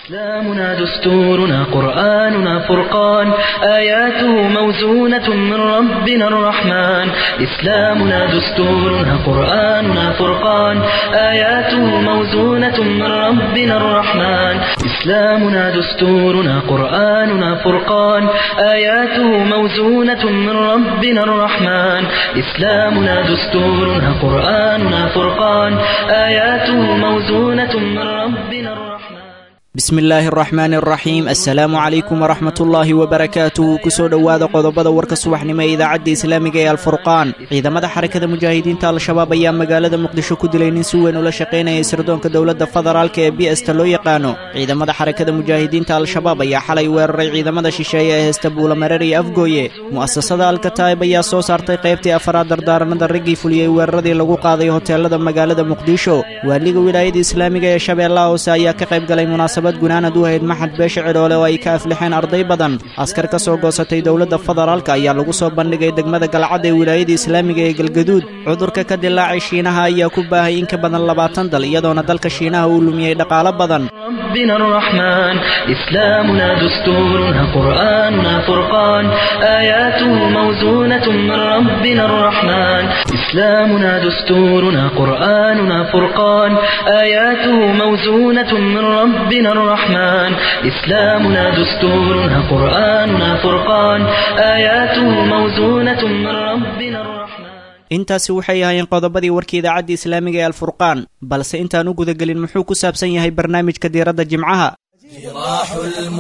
إسلامنا دستورنا قرآننا فرقان آياته موزونة من ربنا الرحمن إسلامنا دستورنا قرآننا فرقان آياته موزونة من ربنا الرحمن إسلامنا دستورنا قرآننا فرقان آياته موزونة من ربنا الرحمن إسلامنا دستورنا قرآننا فرقان آياته موزونة من ربنا الرحمن بسم الله الرحمن الرحيم السلام عليكم ورحمة الله وبركاته كسو دوادا قضبدا ورك subaxnimo ee idaacada islaamiga ee alfurqaan ciidamada xarakada mujaahidiinta al-shabaab ayaa magaalada muqdisho ku dilay nin si weyn ula shaqeynaya sirdoonka dawladda federaalka ee BSta loo yaqaano ciidamada xarakada mujaahidiinta al-shabaab ayaa xalay weeraray ciidamada shisheeye ee heesta buulamareer iyo afgooye mu'asasada al-kataib ayaa soo saartay qaybtii afraad dardaaranada raggii fuliyay weeraradii lagu qaaday hoteelada magaalada muqdisho waaliga wilaayada islaamiga ee shabeellaha hoose ayaa ka qayb galay munaasabad gunaanad u ahayd maxad beesha cidhoole oo ay ka aflixeen arday badan askar ka soo goosatay dawladda federaalka ayaa lagu soo bandhigay degmada galcad ee wilaayada islaamiga ee galgaduud cudurka ka dilaacay shiinaha ayaa ku baahay in ka badan 20 dal iyadoona dalka shiinaha uu lumiyay dhaqaale badan ربنا الرحمن إسلامنا دستورنا قرآننا فرقان آياته موزونة من ربنا الرحمن إسلامنا دستورنا قرآننا فرقان آياته موزونة من ربنا الرحمن إسلامنا دستورنا قرآننا فرقان آياته موزونة من ربنا الرحمن intaasi waxay ahaayeen qodobadii warkii idaacada islaamiga ee alfurqaan balse intaan u gudagelin muxuu ku saabsan yahay barnaamijka diiradda jimcaha جراح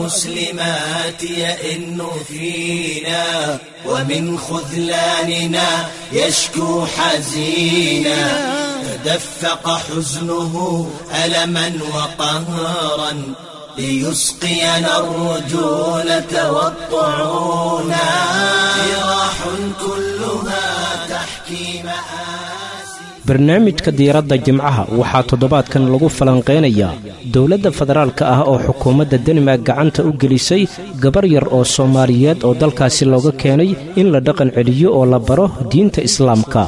المسلمات يئن فينا ومن خذلاننا يشكو حزينا تدفق حزنه ألما وقهرا ليسقينا الرجولة والطعونا جراح كلها تحكي مآسي barnaamijka diiradda jimcaha waxaa toddobaadkan lagu falanqeynayaa dowladda federaalka ah oo xukuumadda Denmark gacanta u gelisay gabar yar oo Soomaaliyeed oo dalkaasi looga keenay in la dhaqan celiyo oo la baro diinta Islaamka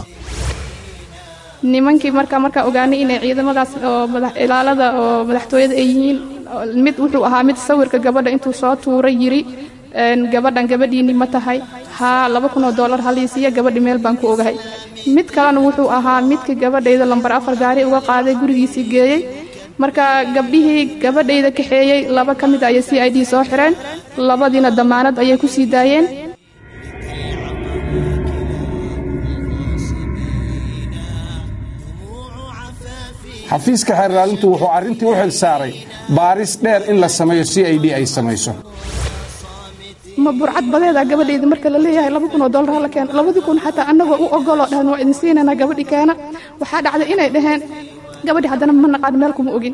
nimankii marka ogaanay inay ciidamadaas oo ilaalada oo madaxtooyada ay yihiin mid wuxuu ahaa mid sawirka gabadha intuu soo tuuray yiri gabadhiini ma tahay $2,000 haliisiya gabadhi meel baan ku ogahay mid kalena wuxuu ahaa midka gabadhayda lambar 4 gaari uga qaaday gurigiisii geeyay marka gabdhihii gabadhayda kaxeeyay 2 kamid ah CID soo xireen 2diina damaanad ayay ku sii daayeen xafiiska xeerlaalintu wuxuu arrintii u xil saaray baaris dheer in la sameeyo CID ay samayso ma burcad badeeda gabadheeda marka la leeyahay $2,000 la keen 2,000 xataa anagoo u ogolo dhahan waa idin siinana gabadhi keena waxaa dhacday inay dhaheen gabadhi haddana ma naqaan meel kuma ogin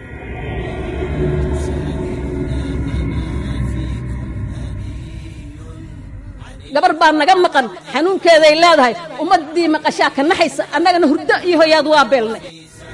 gabar baa naga maqan xanuunkeeday leedahay ummadii maqashaa ka naxaysa annagana hurdo iyo hoyaad waa beelnay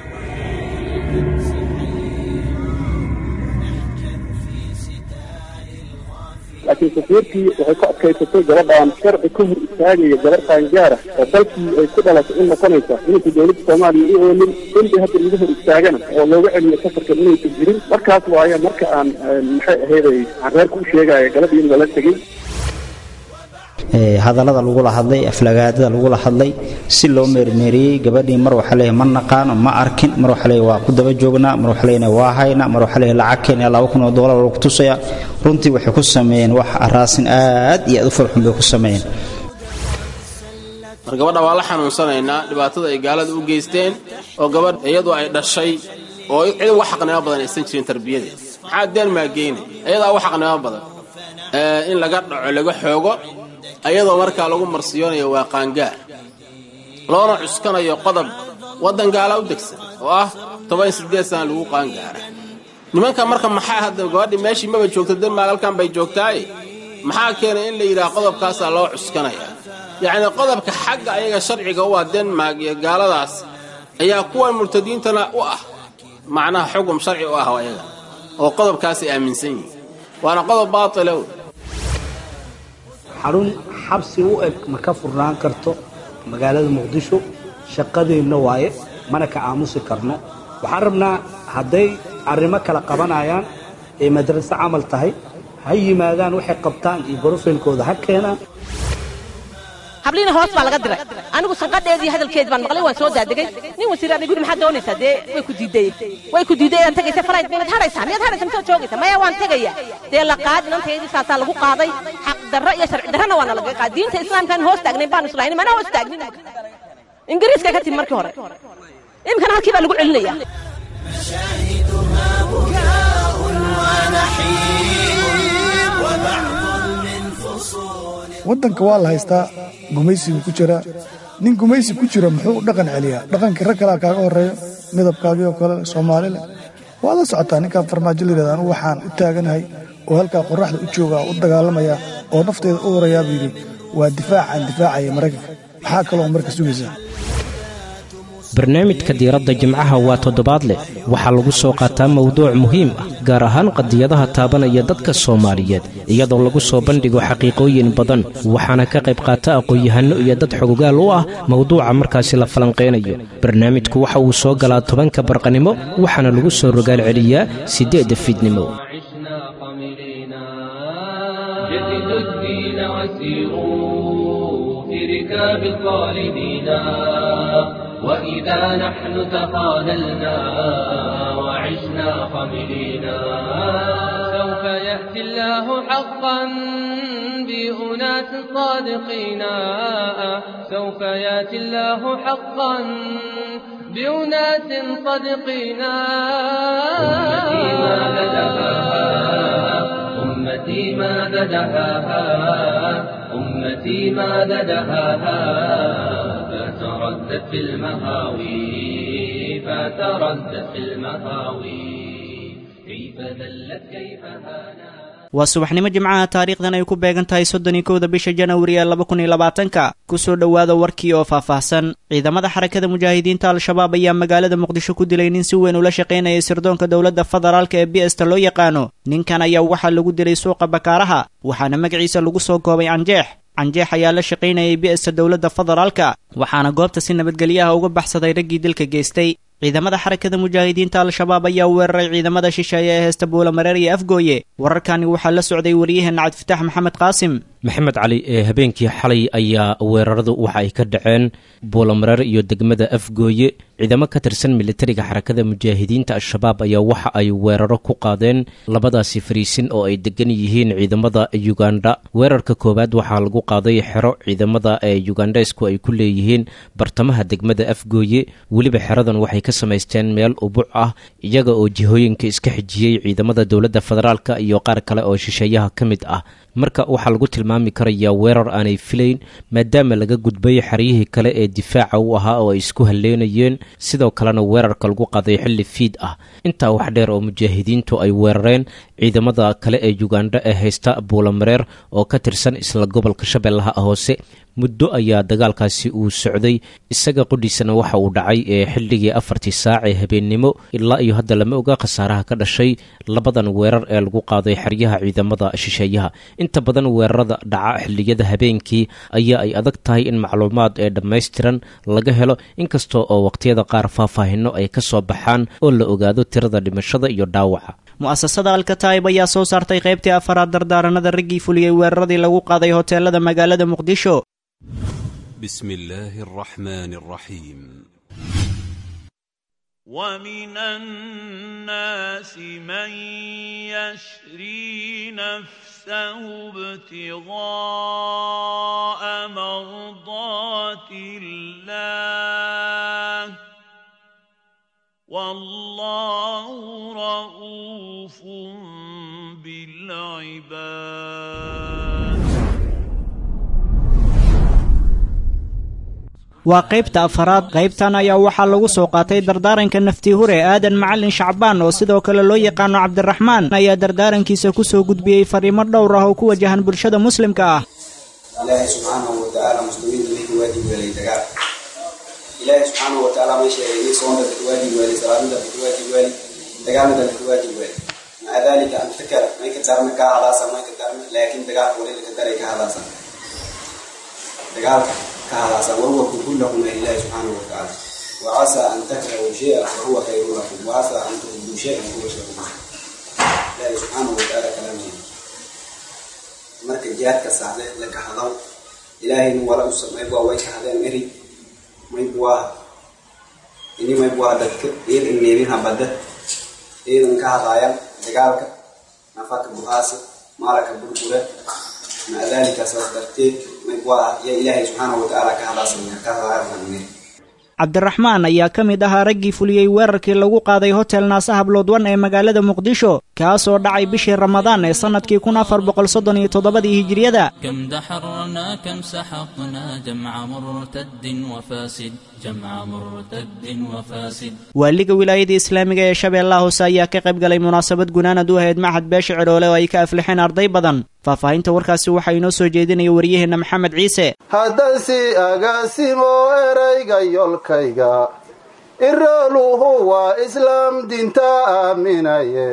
laakiin safiirkii waxay ku adkaysatay gabadhaan sharci ka hor istaagaya gabar qaangaara oo dalkii ay ku dhalatay in noqonaysa inaysa dowladda soomaaliya u oolin intii hadda lagu hor istaagana oo looga celiyo safarka inaysa jirin markaas waaye marka aan maxay ahayday aan reerka u sheegaya gabadhii in lala tegey hadallada lagula hadlay aflagaadada lagula hadlay si loo meermeeriyay gabadhii mar waxa leeyahay ma naqaan ma arkin mar waxa leeyahay waa ku daba joognaa mar waxa leeyahay waa hayna mar waxa leeyahay lacag keen $2,000 lagu tusaya runtii waxay ku sameeyeen wax araasin aad iyo aad u farxun bay ku sameeyeen mar gabadha waa la xanuunsanaynaa dhibaatada ay gaalada u geysteen oo gabadh iyadu ay dhashay oo cid wax xaqnimo badan aysan jirin tarbiyadeeda maxaa Denmark geynay iyada wax xaqnimo badan in laga dhaco laga xoogo ayadoo markaa lagu marsiyoonayo waa qaangaar loona cuskanayo qodob wadan gaala u degsan oo ah 18 sano lagu qaangaara nimanka marka maxaa hadda gabadhi meeshii maba joogto Denmark halkan bay joogtaay maxaa keenay in la yiraahdo qodobkaas loo cuskanaya yaani qodobka xagga ayaga sharciga waa Denmark iyo gaaladaas ayaa kuwa murtadiintana u ah macnaha xukun sharci u ah ayaga oo qodobkaas ay aaminsan yihiin waana qodob baatil ah xarun xabsi u eg ma ka furnaan karto magaalada muqdisho shaqadeena waaye mana ka aamusi karno waxaan rabnaa hadday arrimo kala qabanayaan ee madraso camal tahay ha yimaadaan waxay qabtaan iyo brofailkooda ha keenaan. habliina hoos baa laga diray anigu sanqadheedii hadalkeed baan maqlay waan soo daadegay nin wasiir aan guri maxaa doonaysaa dee way ku diidayaan tagaysa farayd mid haraysa mid joogaysa maya waan tagaya dee la qaadin anteedii saasaa lagu qaaday xaq darro iyo sharci darrana waana laga qaaday diinta islaamkan hoos taagnay baan islaaynin mana hoos taagnin ingiriiska ka timid markii hore imkan halkii baa lagu celinaya waddanka waa la haystaa gumaysigu ku jira nin gumaysi ku jira muxuu dhaqan celiyaa dhaqankii rag kalaa kaaga horreeyo midabkaagii oo kale soomaalile waad la socotaa ninkaan farmaajo la yidhahda anugu waxaan u taaganahay oo halkaa qorraxda u joogaa u dagaalamayaa oo nafteeda u horayaa buu yidhi waa difaacaan difaacaya maraykanka maxaa kaloo marka sugaysaa barnaamijka diiradda jimcaha waa toddobaadle waxaa lagu soo qaataa mawduuc muhiim ah gaar ahaan qadiyadaha taabanaya dadka Soomaaliyeed iyadoo lagu soo bandhigo xaqiiqooyin badan waxaana ka qayb qaata aqoon-yahano iyo dad xogogaal u ah mawduuca markaasi la falanqeynayo barnaamijku waxa uu soo galaa 10 barqanimo waxaana lagu soo rogaal celiyaa 8 fiidnimo وإذا نحن تقاللنا وعشنا خملينا سوف يأتي الله حقا بأناس صادقين سوف يأتي الله حقا بأناس صادقين أمتي ماذا دهاها أمتي ماذا دهاها فتردت في المهاوي كيف ذلت كيف هانا waa subaxnimo jimcaha taariikhdan ay ku beegan tahay 31 bisha January 2020 ku soo dhawaada warkii oo faahfaahsan ciidamada xarakada mujaahidiinta al-shabaab ayaa magaalada muqdisho ku dilay nin si weyn ula shaqeynaya sirdoonka dawladda federaalka ee BSta loo yaqaano ninkan ayaa waxa lagu dilay suuqa bakaaraha waxaana magaciisa lagu soo koobay Anjeex ayaa la shaqeynayay BSta dawladda federaalka waxaana goobta si nabadgelyo ah uga baxsaday raggii dilka geystay ciidamada xarakada mujaahidiinta al-shabaab ayaa weeraray ciidamada shisheeye ee heesta Buulamareer iyo Afgooye wararkani waxaa la socday wariyaheena Cabdifatax Maxamed Qaasim maxamed cali ee habeenkii xalay ayaa weeraradu waxa ay ka dhaceen Buulamareer iyo degmada Afgooye ciidamo ka tirsan militariga xarakada mujaahidiinta al-shabaab ayaa waxa ay weeraro ku qaadeen labadaasi fariisin oo ay degan yihiin ciidamada Uganda weerarka koobaad waxaa lagu qaaday xero ciidamada ee Ugandesku ay ku leeyihiin bartamaha degmada Afgooye waliba xeradan waxay ka samaysteen meel ubuc ah iyaga oo jihooyinka iska xijiyay ciidamada dawladda federaalka iyo qaar kale oo shisheeyaha kamid ah marka waxa lagu tilmaami karayaa weerar aanay filayn maadaama laga gudbay xariyihii kale ee difaaca u ahaa oo ay isku haleynayeen sidoo kalena weerarka lagu qaaday xilli fiid ah intaa wax dheer oo mujaahidiintu ay weerareen ciidamada kale ee Uganda ee haysta Buulamareer oo ka tirsan isla gobolka Shabeellaha hoose muddo ayaa dagaalkaasi uu socday isaga qudhiisana waxa uu dhacay ee xilligii 4 saac ee habeenimo ilaa iyo hadda lama oga khasaaraha ka dhashay labadan weerar ee lagu qaaday xariyaha ciidamada shisheeyaha inta badan weerarada dhaca xilliyada habeenkii ayaa ay adag tahay in macluumaad ee dhammaystiran laga helo inkastoo oo waqtiyada qaar faahfaahinno ay ka soo baxaan oo la ogaado tirada dhimashada iyo dhaawaca mu'asasada Al-Kataib ayaa soo saartay qaybtii afaraad dardaaranada raggii fuliyay weeraradii lagu qaaday hoteelada magaalada Muqdisho بسم الله الرحمن الرحيم ومن الناس من يشري نفسه ابتغاء مرضات الله والله رؤوف بالعباد waa qaybta afaraad qaybtan ayaa waxaa lagu soo qaatay dardaaranka naftii hore aadan macallin shacbaan oo sidoo kale loo yaqaano Cabdiraxmaan ayaa dardaarankiisa ku soo gudbiyay fariimo dhowr ah oo ku wajahan bulshada muslimka ah Ilaahay subhanahu wa ta'ala muslimiinta leeyahay waajib weelay dagaal Ilaahay subhanahu wa ta'ala ma sheegay soonda waajib weelay salaada waajib weelay dagaalada waajib weelay ma dalika an fikra ma ka tarna ka halaasa ma ka tarna laakiin dagaal wali ka daray ka halaasa dagaal كهذا وهو كلكم لله سبحانه وتعالى وعسى أن تكرهوا شيئا وهو خير لكم وعسى أن تحبوا شيئا وهو شر لكم لا subxaanahu watacaala kalaamkeeda marka jihaadka saxde la ka hadal ilaahayna wala u sameeyo way ka hadeen eri maybwaa ini maybwaa dadka in neebin habada in ka hadayaan dagaalka nafaka buhaasa maalaka burbura ma dalika sababtay maybwaa ya ilaahay subxaanahu watacaala ka hadasana ka hadayaan cabdiraxmaan ayaa ka mid ahaa raggii fuliyey weerarkii lagu qaaday hotel naasa habloodwan ee magaalada muqdisho kaasoo dhacay bishii ramadaan ee sannadkii 1437 hijriyada كم دحرنا كم سحقنا جمع مرتد وفاسد جمع مرتد وفاسد waaliga wilaayada islaamiga ee shabeellaha hoose ayaa ka qayb galay munaasabad gunaanad u ahayd maxad beesha ciroole oo ay ka aflixeen arday badan faahfaahinta warkaasi waxaa inoo soo jeedinaya wariyaheenna maxamed ciise haddasi agaasimo erayga yolkayga irooluhu waa islaam dinta aaminaye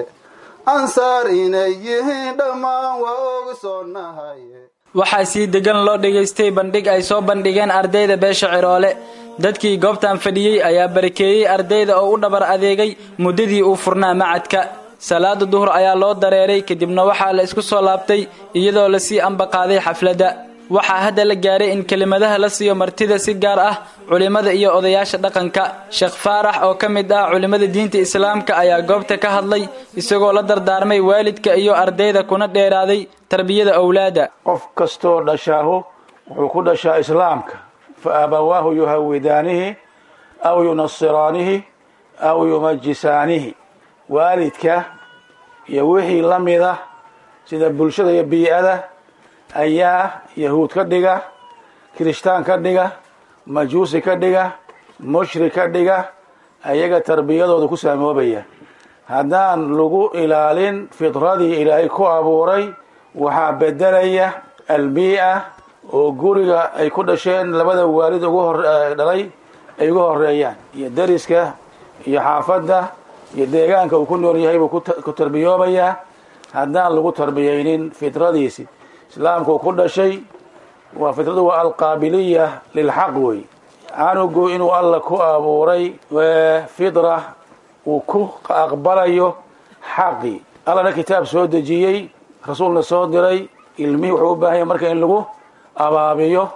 ansaar inay yihiin dhammaan waa ogsoonahaye waxaa si degan loo dhageystay bandhig ay soo bandhigeen ardayda beesha ciroole dadkii goobtan fadhiyey ayaa barakeeyey ardayda oo u dhabar adeegay muddadii uu furnaa macadka salaada duhur ayaa loo dareeray kadibna waxaa la isku soo laabtay iyadoo la sii ambaqaaday xafladda waxaa hadda la gaaray in kelimadaha la siiyo martida si gaar ah culimada iyo odayaasha dhaqanka sheekh faarax oo ka mid ah culimada diinta islaamka ayaa goobta ka hadlay isagoo la dardaarmay waalidka iyo ardayda kuna dheeraaday tarbiyada awlaada qof kastoo dhashaahu wuxuu ku dhashaa islaamka fa abawaahu yuhawidaanihi aw yunasiraanihi aw yumajisaanihi waalidka iyo wixii la mida sida bulshada iyo bii'ada ayaa yahuud ka dhiga kirishtaan ka dhiga majuusi ka dhiga mushrik ka dhiga ayaga tarbiyadooda ku saamoobaya haddaan lagu ilaalin fitradii ilaahay ku abuuray waxaa bedelaya albii'a oo guriga ay ku dhasheen labada waalid dhalay ay ugu horeeyaan iyo dariska iyo xaafadda iyo deegaanka uu ku nool yahay buu ku tarbiyoobayaa haddaan lagu tarbiyaynin fitradiisi islaamku ku dhashay waa fitradu waa alqaabiliya lilxaq wey canugu inuu alla ku abuuray fitra uu ku aqbalayo xaqii allana kitaab soo dejiyey rasuulna soo diray ilmihii wuxuu u baahan yahay marka in lagu abaabiyo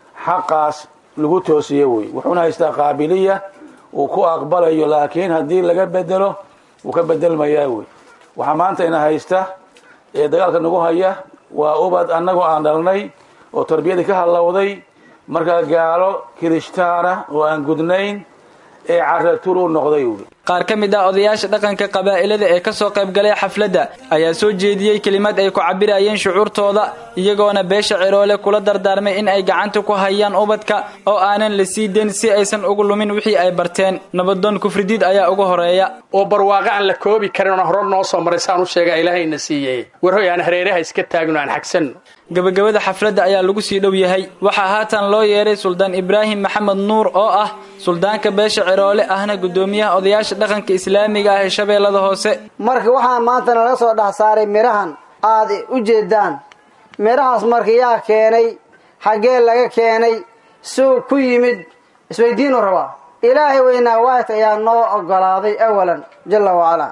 xaqaas lagu toosiyo wey wuxuuna haystaa qaabiliya uu ku aqbalayo laakiin haddii laga bedelo wuu ka bedelmayaa wey waxaa maanta ina haysta ee dagaalka nagu haya waa ubad annagoo aan dhalnay oo tarbiyadii ka hadlowday markaa gaalo kirishtaana oo aan gudnayn ee caratuur u noqday qaar ka mid ah odayaasha dhaqanka qabaa'ilada ee ka soo qayb galay xafladda ayaa soo jeediyey kelimad ay ku cabirayeen shucuurtooda iyagoona beesha ciroole kula dardaarmay in ay gacanta ku hayaan ubadka oo aanan la sii dayn si aysan ugu lumin wixii ay barteen nabadoon kufridiid ayaa ugu horeeya oo barwaaqo aan la koobi karin oo hore noo soo maray saan u sheegay ilaahayna siiyay warhoy aan hareeraha iska taagno aan xagsan gabagabada xafladda ayaa lagu sii dhow yahay waxaa haatan loo yeeray suldaan ibraahim maxamed nuur oo ah suldaanka beesha ciroole ahna gudoomiyaha odayaasha dhaqanka islaamiga ah ee shabeellada hoose marka waxaa maanta nala soo dhex saaray mirahan aad u jeedaan mirahaas marka yaa keenay xaggee laga keenay suu ku yimid isweydiinu rabaa ilaahay weynaa waahid ayaa noo ogolaaday awalan jalla wacalaa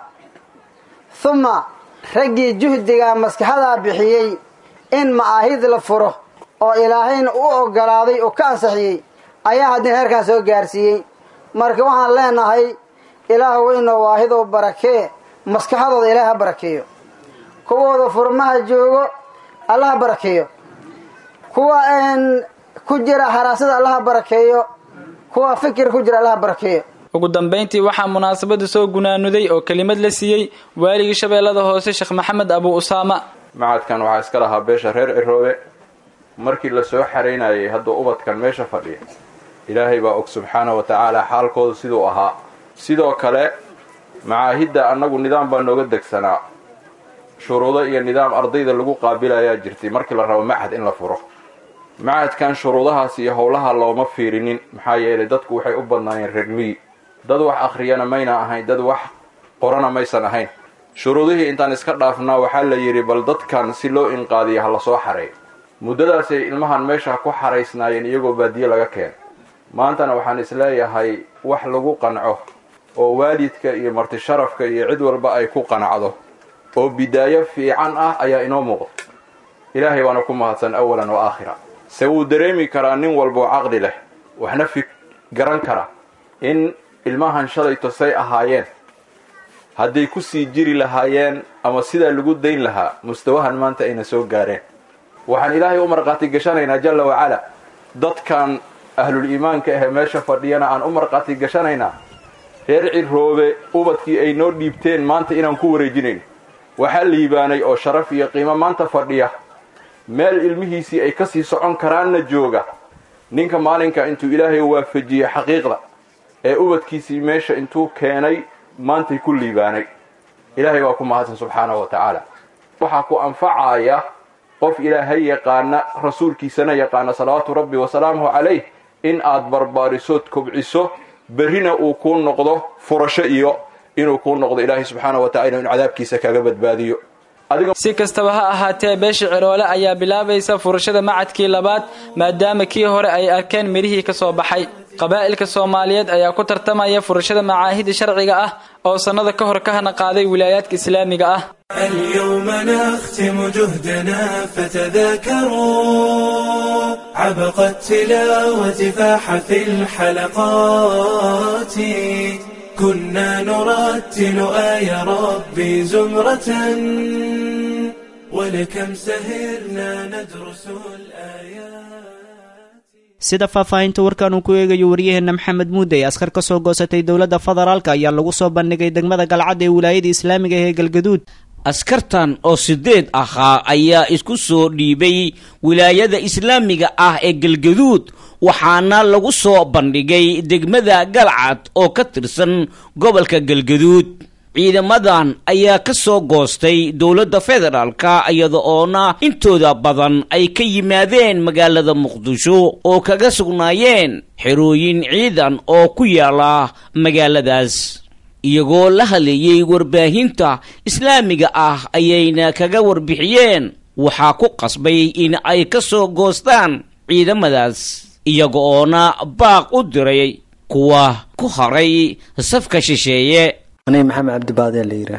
uma raggii juhdigaa maskaxadaa bixiyey in ma'aahid la furo oo ilaahayna u ogolaaday oo ka ansixiyey ayaa haddina heerkaan soo gaarsiiyey marka waxaan leenahay ilaah weynoo waahidow barakee maskaxadooda ilaah ha barakeeyo kuwooda furmaha joogo alla ha barakeeyo kuwa ku jira haraasada alla ha barakeeyo kuwa fikir ku jira alla ha barakeeyo ugu dambayntii waxaa munaasabada soo gunaanuday oo kelimad la siiyey waaligii shabeellada hoose sheekh maxamed abu usaama macadkan waxaa iska lahaa beesha reer ciroobe markii la soo xaraynayay hadduu ubadkan meesha fadhiya ilaahay baa og subxaana wa tacaala xaalkooda siduu ahaa sidoo kale macaahidda annagu nidaam baa nooga degsanaa shuruudo iyo nidaam ardayda lagu qaabilayaa jirtay markii la rabo macad in la furo macadkan shuruudahaas iyo howlaha looma fiirinin maxaa yeelay dadku waxay u badnaayeen reer miyi dad wax akhriyana mayna ahayn dad wax qorana maysan ahayn shuruudihii intaan iska dhaafnaa waxaa la yidhi bal dadkan si loo inqaadiya ha la soo xareeyo muddadaasay ilmahan meesha ku xaraysnaayeen iyagoo baadiye laga keenay maantana waxaan isleeyahay wax lagu qanco oo waalidka iyo marti sharafka iyo cid walba ay ku qanacdo oo bidaayo fiican ah ayaa inoo muuqda ilaahay baana ku mahadsan awalan wa aakhira se wuu dareemi karaa nin walba oo caqli leh waxna garan kara in ilmahan shalayto say ahaayeen hadday ku sii jiri lahaayeen ama sidaa lagu dayn lahaa mustawahan maanta ayna soo gaareen waxaan ilaahay u marqaati gashanaynaa jalla wacala dadkan ahlul iimaanka ahee meesha fadhiyana aan u marqaati gashanaynaa reer ciroobe ubadkii ay noo dhiibteen maanta inaan ku wareejinayno waxaa liibaanay oo sharaf iyo qiimo maanta fadhiya meel ilmihiisii ay ka sii socon karaanna jooga ninka maalinka intuu ilaahay waafajiyey xaqiiqda ee ubadkiisii meesha intuu keenay maantay ku liibaanay ilaahay waa ku mahadsan subxaanahu wa tacaala waxaa ku anfacaya qof ilaahay yaqaana rasuulkiisana yaqaana salawaatu rabbi wasalaamuhu calayh in aad barbaarisood kobciso berrina uu kuu noqdo furasho iyo inuu kuu noqdo ilaahay subxaanahu wa tacala inuu cadaabkiisa kaga badbaadiyo si kastaba ha ahaatee beesha ciroole ayaa bilaabaysa furashada macadkii labaad maadaama kii hore ay arkeen midhihii ka soo baxay qabaa'ilka soomaaliyeed ayaa ku tartamaya furashada macaahida sharciga ah oo sannada ka hor ka hana qaaday wilaayaadka islaamiga ah اليوم نختم جهدنا فتذاكروا عبق التلاوة فاح في الحلقات كنا نرتل آي ربي زمرة ولكم سهرنا ندرس الآيات sida faahfaahinta warkan uu ku eegayo wariyaheenna maxamed muude ee askar ka soo goosatay dowladda federaalka ayaa lagu soo bandhigay degmada galcad ee wilaayada islaamiga ee galgaduud askartan oo 8 ahaa ayaa isku soo dhiibay wilaayada islaamiga ah ee galgaduud waxaana lagu soo bandhigay degmada galcad oo ka tirsan gobolka galgaduud ciidamadan ayaa ka soo goostay dowladda federaalka iyada oona intooda badan ay ka yimaadeen magaalada muqdisho oo kaga sugnaayeen xerooyin ciidan oo ku yaala magaaladaas iyagoo la hadlayay warbaahinta islaamiga ah ayayna kaga warbixiyeen waxaa ku qasbay in ay ka soo goostaan ciidamadaas iyaga oona baaq u diray kuwa ku haray safka shisheeye أنا محمد عبد البادي اللي يراه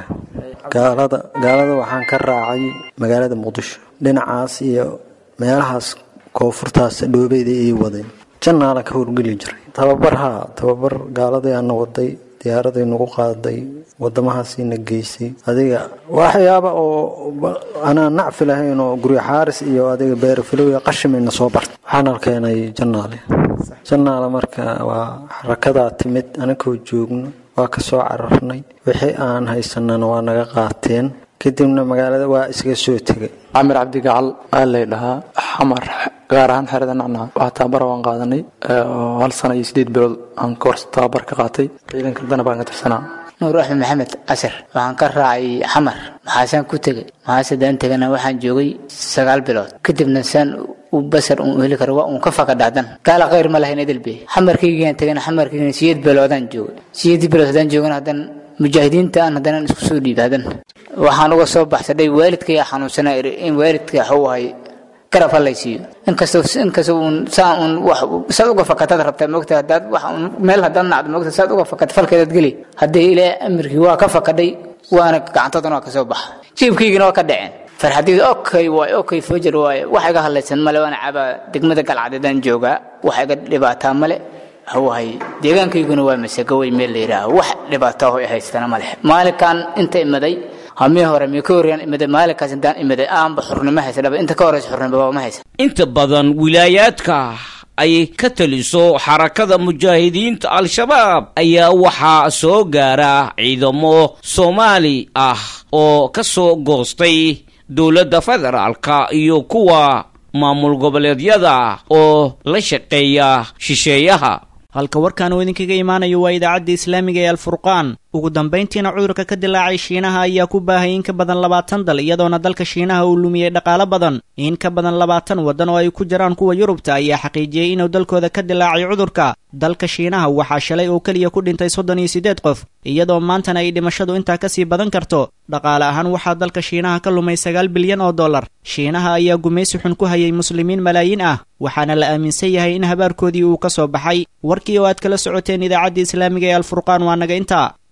قالada waxaan ka raacay magaalada Muqdisho dhinacaas iyo meelahaas koonfurtaas dhoobeyda ay wadeen jannaala ka horgeli jiray tababar gaalada aan waday diyaarada nagu qaaday wadamahaasina geysay adiga waxyaaba oo ana nacfi lahayn oo guri xaaris iyo adiga beer filooya qashimina soo bart waxaan keenay jannaala marka waa xarakada timid anakoo joogno waa ka soo cararnay wixii aan haysanana waa naga qaateen kadibna magaalada waa iskaga soo tagay Amir Abdi Gacal ay dhahaa xamar gaar ahaan xerada nacna waa tabar waan qaadanay hal sano iyo 8 bilood aan koors tabar ka qaatay ciidanka dana baan ka tirsanaa Nuur Axmed Maxamed Asar waxaan ka raacay xamar maxaasan ku tagay maxaasadaan tagana waxaan joogay 9 bilood kadibna san وبصر وهلك رواء وكفى قدادن قال غير ما لهين دلبي حمركيغان تغنا حمركيغان سيد بلودان جو سيد بلودان جوغان هدان مجاهدين تان هدان اسku soo dhiibaadan waxaan uga soo baxsaday waalidkay xanuunsanaa in waalidkay xawahay kara falaysiyo inkastoo saan wax saad uga fakatad rabtaa moogtaa dad wax meel hadan nacdo moogtaa saad uga fakat falkeed gali hadii ilaa amirkii waa ka fakaday waana gacantadana ka soo bax jiibkiigina waa ka dhaceen farxadii okay fujir way waxa iga halaysan male waana caba degmada galcadeedan jooga waxa iga dhibaataa male hawahay deegaankayguna waa masago way meel leeyahay wax dhibaato ay haystana male maalinkan inta imaday hamii hore mi kooriyan imaday maalinkaas intaan imaday aan baxurnimo haysanaba inta ka horeysa xurnimo ma haysan inta badan wilaayaadka ay ka taliso xarakada mujaahidiinta al-shabaab ayaa waxaa soo gaara ciidamo Soomaali ah oo ka soo goostay dowladda federaalka iyo kuwa maamul goboleedyada oo la shaqeeya shisheeyaha halka warkan uu idinkaga imaanayo waa idaacadda islaamiga ee al-furqaan ugu dambeyntiina cudurka ka dilaacay Shiinaha ayaa ku baahay in ka badan 20 dal iyadoona dalka Shiinaha uu lumiyay dhaqaale badan in ka badan 20 wadan oo ay ku jiraan kuwa Yurubta ayaa xaqiijiyay inuu dalkooda ka dilaacay cudurka dalka Shiinaha waxaa shalay oo kaliya ku dhintay 38 qof iyadoo maantana ay dhimashadu intaa ka sii badan karto dhaqaale ahaan waxaa dalka Shiinaha ka lumay 9 bilyan oo dollar Shiinaha ayaa gumaysi xun ku hayay muslimiin malaayiin ah waxaana la aaminsan yahay in habaarkoodii uu ka soo baxay warkii oo aad kala socoteen idaacadda islaamiga ee al-furqaan waa naga intaa